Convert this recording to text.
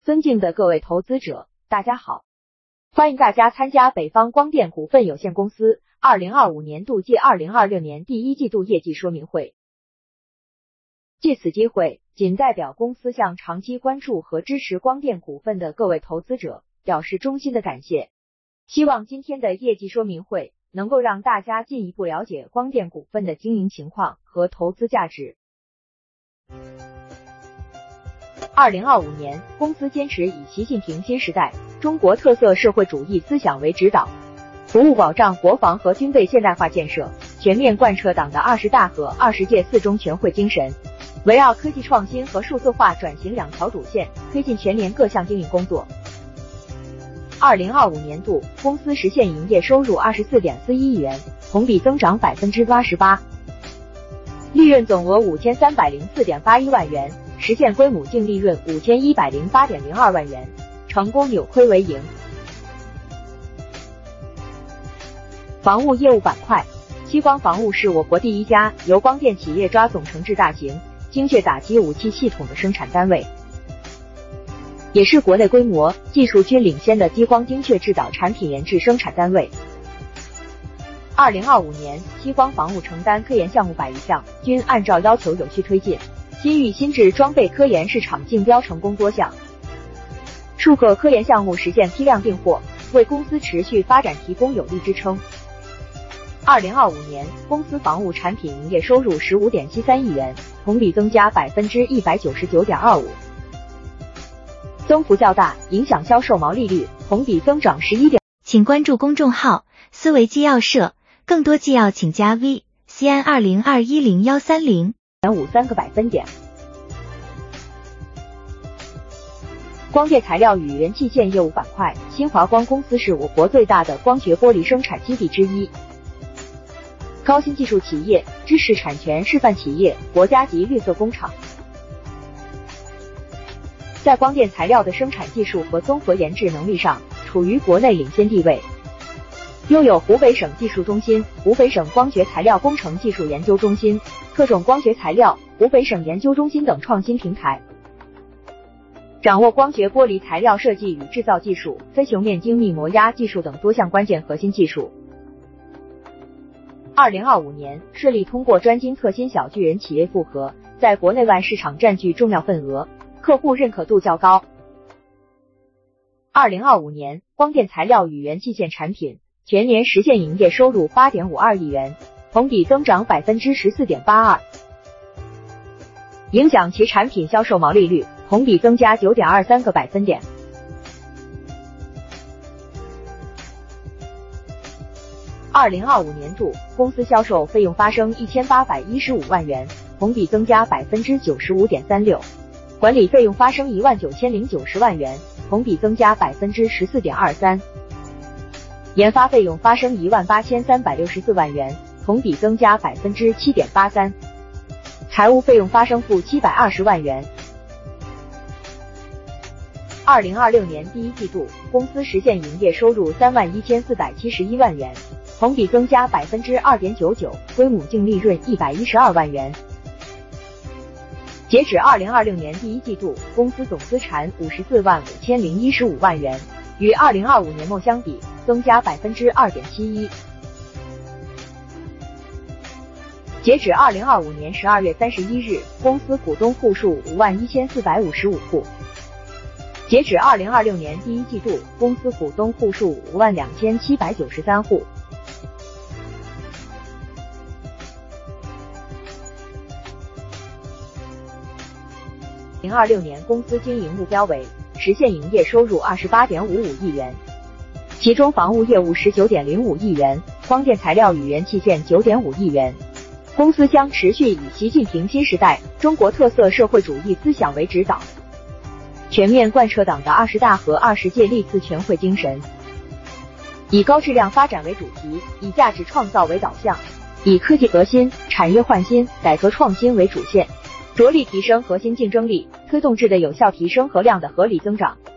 尊敬的各位投资者，大家好，欢迎大家参加北方光电股份有限公司2025年度暨2026年第一季度业绩说明会。借此机会，仅代表公司向长期关注和支持光电股份的各位投资者表示衷心的感谢。希望今天的业绩说明会能够让大家进一步了解光电股份的经营情况和投资价值。2025年，公司坚持以习近平新时代中国特色社会主义思想为指导，服务保障国防和军备现代化建设，全面贯彻党的20大和20届4中全会精神，围绕科技创新和数字化转型两条主线，推进全年各项经营工作。2025年度，公司实现营业收入24.41亿元，同比增长88%，利润总额5304.81万元，实现归母净利润5108.02万元，成功扭亏为盈。防务业务板块，西光防务是我国第一家由光电企业抓总成制大型精确打击武器系统的生产单位，也是国内规模、技术均领先的激光精确制导产品研制生产单位。2025年，西光防务承担科研项目100余项，均按照要求有序推进。新域新制装备科研市场竞标成功多项，数个科研项目实现批量订货，为公司持续发展提供有力支撑。2025年，公司防务产品营业收入15.73亿元，同比增加199.25%，增幅较大，影响销售毛利率，同比增长11%。 请关注公众号思维纪要社，更多纪要请加 V CN20210130.53个百分点。光电材料与元器件业务板块，新华光公司是我国最大的光学玻璃生产基地之一，高新技术企业、知识产权示范企业、国家级绿色工厂，在光电材料的生产技术和综合研制能力上处于国内领先地位，拥有湖北省技术中心、湖北省光学材料工程技术研究中心、特种光学材料、湖北省研究中心等创新平台，掌握光学玻璃材料设计与制造技术、非球面精密模压技术等多项关键核心技术。2025年，顺利通过专精特新小巨人企业复合，在国内外市场占据重要份额，客户认可度较高。2025年，光电材料与元器件产品全年实现营业收入8.52亿元，同比增长14.82%，影响其产品销售毛利率，同比增加9.23个百分点。2025年度，公司销售费用发生1815万元，同比增加95.36%，管理费用发生19090万元，同比增加14.23%，研发费用发生18364万元，同比增加7.83%，财务费用发生负720万元。2026年第一季度，公司实现营业收入31471万元，同比增加2.99%，归母净利润112万元。截止2026年第一季度，公司总资产545015万元，与2025年末相比增加2.71%。截止2025年12月31日，公司股东户数51455户。截止2026年第一季度，公司股东户数52793户。2026年公司经营目标为实现营业收入28.55亿元，其中防务业务19.05亿元，光电材料与元器件9.5亿元。公司将持续以习近平新时代中国特色社会主义思想为指导，全面贯彻党的20大和20届历次全会精神，以高质量发展为主题，以价值创造为导向，以科技革新、产业焕新、改革创新为主线，着力提升核心竞争力，推动质的有效提升和量的合理增长。